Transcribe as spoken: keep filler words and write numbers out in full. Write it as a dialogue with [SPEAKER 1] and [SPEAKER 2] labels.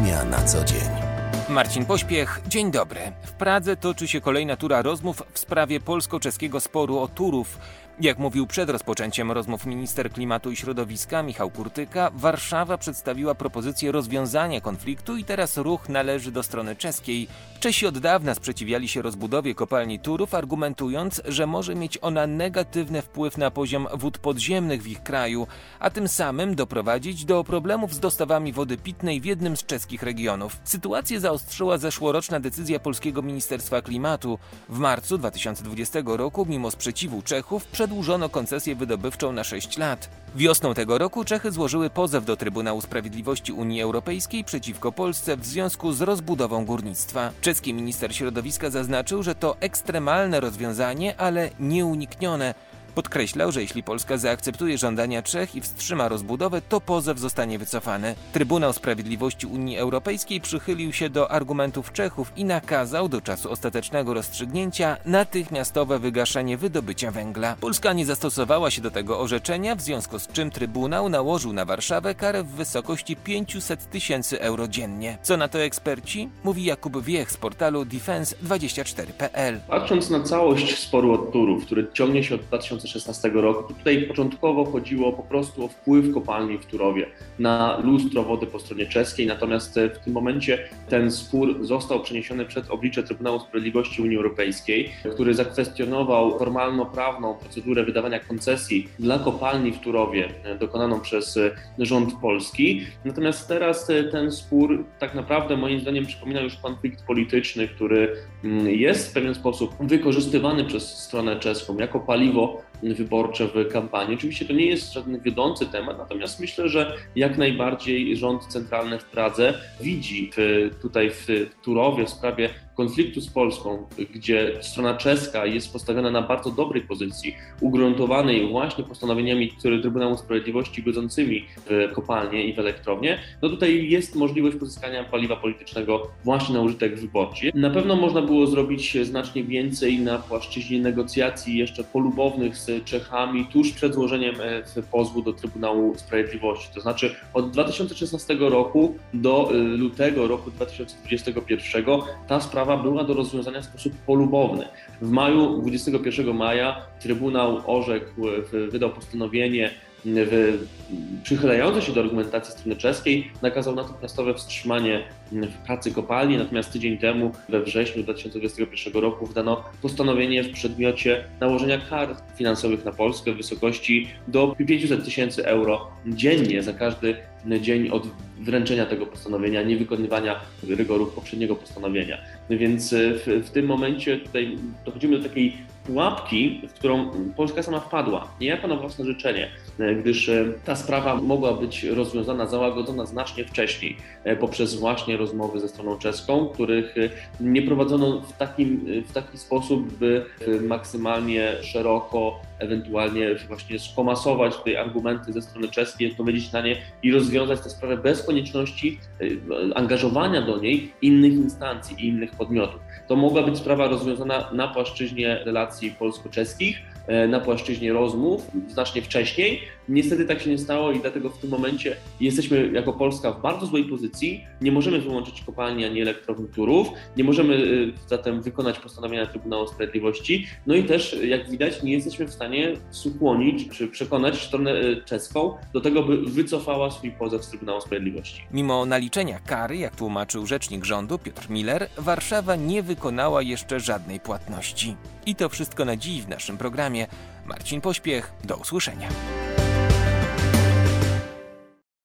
[SPEAKER 1] wydarzenia na co dzień.
[SPEAKER 2] Marcin Pośpiech, dzień dobry. W Pradze toczy się kolejna tura rozmów w sprawie polsko-czeskiego sporu o Turów. Jak mówił przed rozpoczęciem rozmów minister klimatu i środowiska Michał Kurtyka, Warszawa przedstawiła propozycję rozwiązania konfliktu i teraz ruch należy do strony czeskiej. Czesi od dawna sprzeciwiali się rozbudowie kopalni Turów, argumentując, że może mieć ona negatywny wpływ na poziom wód podziemnych w ich kraju, a tym samym doprowadzić do problemów z dostawami wody pitnej w jednym z czeskich regionów. Sytuację zaostrzyła zeszłoroczna decyzja polskiego Ministerstwa Klimatu. W marcu dwa tysiące dwudziestego roku, mimo sprzeciwu Czechów, przedłużono koncesję wydobywczą na sześć lat. Wiosną tego roku Czechy złożyły pozew do Trybunału Sprawiedliwości Unii Europejskiej przeciwko Polsce w związku z rozbudową górnictwa. Czeski minister środowiska zaznaczył, że to ekstremalne rozwiązanie, ale nieuniknione. Podkreślał, że jeśli Polska zaakceptuje żądania Czech i wstrzyma rozbudowę, to pozew zostanie wycofany. Trybunał Sprawiedliwości Unii Europejskiej przychylił się do argumentów Czechów i nakazał do czasu ostatecznego rozstrzygnięcia natychmiastowe wygaszenie wydobycia węgla. Polska nie zastosowała się do tego orzeczenia, w związku z czym Trybunał nałożył na Warszawę karę w wysokości pięćset tysięcy euro dziennie. Co na to eksperci? Mówi Jakub Wiech z portalu defense dwadzieścia cztery kropka p l.
[SPEAKER 3] Patrząc na całość sporu od Turów, który ciągnie się od dwa tysiące szesnastego roku, to tutaj początkowo chodziło po prostu o wpływ kopalni w Turowie na lustro wody po stronie czeskiej, natomiast w tym momencie ten spór został przeniesiony przed oblicze Trybunału Sprawiedliwości Unii Europejskiej, który zakwestionował formalno-prawną procedurę wydawania koncesji dla kopalni w Turowie dokonaną przez rząd polski. Natomiast teraz ten spór tak naprawdę moim zdaniem przypomina już konflikt polityczny, który jest w pewien sposób wykorzystywany przez stronę czeską jako paliwo wyborcze w kampanii. Oczywiście to nie jest żaden wiodący temat, natomiast myślę, że jak najbardziej rząd centralny w Pradze widzi w, tutaj w Turowie w sprawie konfliktu z Polską, gdzie strona czeska jest postawiona na bardzo dobrej pozycji, ugruntowanej właśnie postanowieniami Trybunału Sprawiedliwości godzącymi w kopalnie i w elektrownię, no tutaj jest możliwość pozyskania paliwa politycznego właśnie na użytek wyborczy. Na pewno można było zrobić znacznie więcej na płaszczyźnie negocjacji jeszcze polubownych z Czechami tuż przed złożeniem pozwu do Trybunału Sprawiedliwości. To znaczy od dwa tysiące szesnastego roku do lutego roku dwa tysiące dwudziestego pierwszego ta sprawa była do rozwiązania w sposób polubowny. W maju, dwudziestego pierwszego maja Trybunał orzekł, wydał postanowienie w, przychylające się do argumentacji strony czeskiej, nakazał natychmiastowe wstrzymanie pracy kopalni, natomiast tydzień temu, we wrześniu dwa tysiące dwudziestego pierwszego roku, wydano postanowienie w przedmiocie nałożenia kar finansowych na Polskę w wysokości do pięćset tysięcy euro dziennie za każdy dzień od wręczenia tego postanowienia, niewykonywania rygorów poprzedniego postanowienia. Więc w, w tym momencie tutaj dochodzimy do takiej pułapki, w którą Polska sama wpadła, niejako na własne życzenie, gdyż ta sprawa mogła być rozwiązana, załagodzona znacznie wcześniej poprzez właśnie rozmowy ze stroną czeską, których nie prowadzono w, takim, w taki sposób, by maksymalnie szeroko ewentualnie właśnie skomasować tutaj argumenty ze strony czeskiej, odpowiedzieć na nie i rozwiązać tę sprawę bez konieczności angażowania do niej innych instancji i innych podmiotów. To mogła być sprawa rozwiązana na płaszczyźnie relacji polsko-czeskich, na płaszczyźnie rozmów znacznie wcześniej. Niestety tak się nie stało i dlatego w tym momencie jesteśmy jako Polska w bardzo złej pozycji. Nie możemy wyłączyć kopalni ani elektrowni Turów, nie możemy zatem wykonać postanowienia Trybunału Sprawiedliwości. No i też, jak widać, nie jesteśmy w stanie skłonić czy przekonać stronę czeską do tego, by wycofała swój pozew z Trybunału Sprawiedliwości.
[SPEAKER 2] Mimo naliczenia kary, jak tłumaczył rzecznik rządu Piotr Miller, Warszawa nie wykonała jeszcze żadnej płatności. I to wszystko na dziś w naszym programie. Marcin Pośpiech, do usłyszenia.